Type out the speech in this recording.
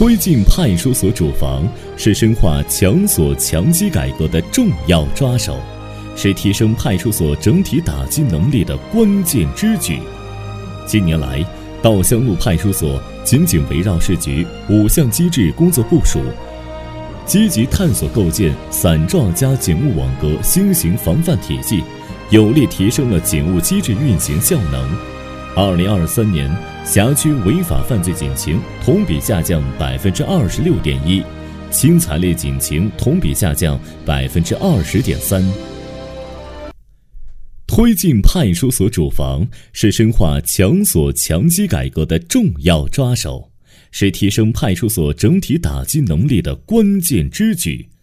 推进派出所主防是深化强锁强击改革的重要抓手，是提升派出所整体打击能力的关键之举。近年来，稻香路派出所紧紧围绕市局5项机制工作部署，积极探索构建散状加警务网格新型防范体系，有力提升了警务机制运行效能。2023年，辖区违法犯罪警情同比下降26.1%，轻财类警情同比下降20.3%。推进派出所主防是深化强锁强击改革的重要抓手，是提升派出所整体打击能力的关键之举。